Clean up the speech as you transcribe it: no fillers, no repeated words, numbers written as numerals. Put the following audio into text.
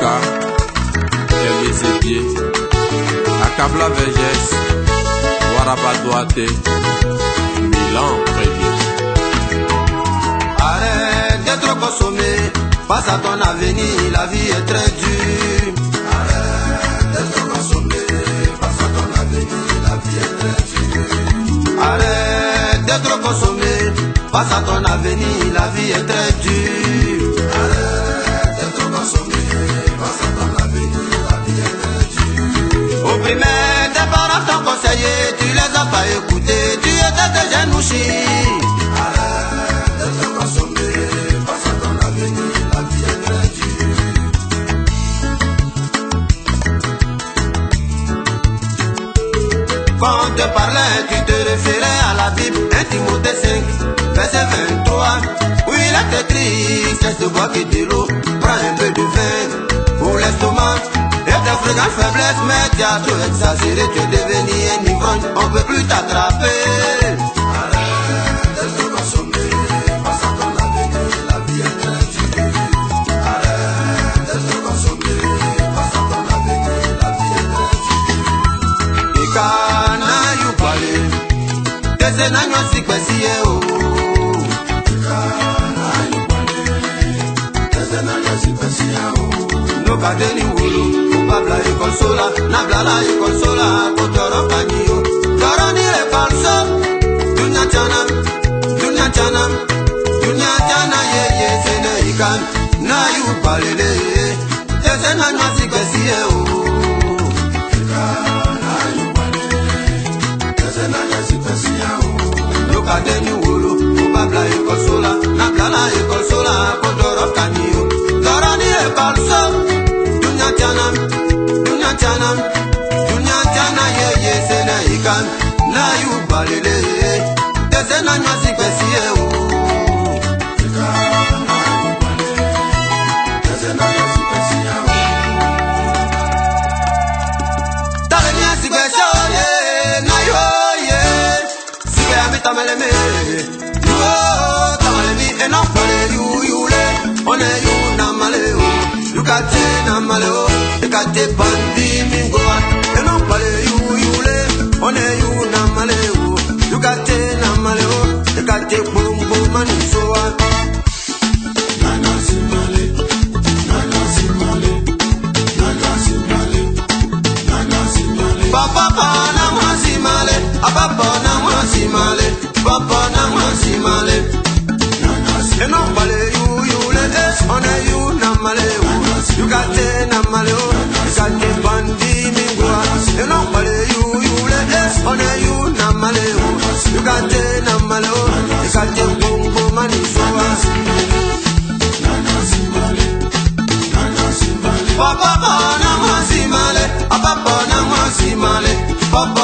Avocat, Emesebier, Akabla Vergès, Warabadoate, Milan Premier. Arrête d'être consommé, passe à ton avenir, la vie est très dure. Arrête d'être consommé, passe à ton avenir, la vie est très dure. Arrête d'être consommé, passe à ton avenir, la vie est très dure. Arrête d'être consommé, passe à ton avenir, la vie est très dure. Au primaire, tes parents t'ont conseillé, tu les as pas écoutés, tu étais déjà nouchi. Arrête d'être consommé, passe à ton avenir, la vie est très dure. Quand on te parlait, tu te référais à la Bible, 1 Timothée 5, verset 23. Oui, il était triste, laisse de boire que de l'eau, prends un peu de vin pour l'estomac. Et tes fréquentes faiblesses, mais tu as trop exagéré, tu es devenu un ivrogne, on peut plus t'attraper. Arrête d'être consommé, passe à ton avenir, la vie est très dure. Arrête d'être consommé, passe à ton avenir, la vie est très dure. Ikana yupale, tese na nyosi kwesiye o. Ikana yupale, tese na nyosi kwesiye o. No kadeni wolo, babla e consola, na blala e consola, kotoro kanyo. Toro ni le falso, dunya chanam, dunya chanam, dunya chana ye ye sene ikan, na yupale le, tese na nyosi kwesiye o. Kadeni wolo, babla e consola, na blala e consola, kodoro kanyo. Toro ni e falso, dunya chanam, dunya chanam, dunya chana ye ye sene ikan, na yu balele, tese na nyosi kwesiye o. Tale ni si kwesyo ye, na yo ye. Tamaleme, yo tamalemi enough for you le, on est you namaleo, you got it namaleo, you got it bandi mingoa, enough for you le, on est you namaleo, you got it namaleo, you got it boom boom manisoa. Nana simale, nana simale, nana simale, nana simale. Papa na mwasimale, papa na mwasimale. Papa na mwasimale, eno pale you le, on est you namale, you got it namale, you got it bandi mingwa, eno pale you le, on est you namale, you got it namale, you got it bongo manisoa. Papa na mwasimale, papa na mwasimale, papa